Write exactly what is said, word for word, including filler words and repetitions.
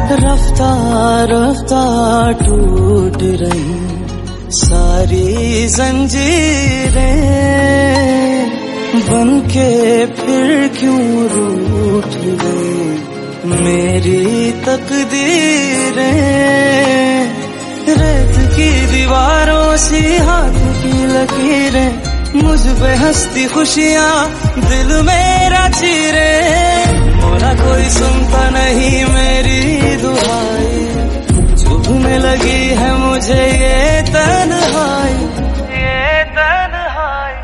रफ्ता रफ्ता टूट रही सारी जंजीरें, बन के फिर क्यों रूठ गई मेरी तकदीरें। रेत की दीवारों सी हाथ की लकीरें, मुझ पे हंसती खुशियाँ दिल मेरा चीरे। मोरा कोई सुन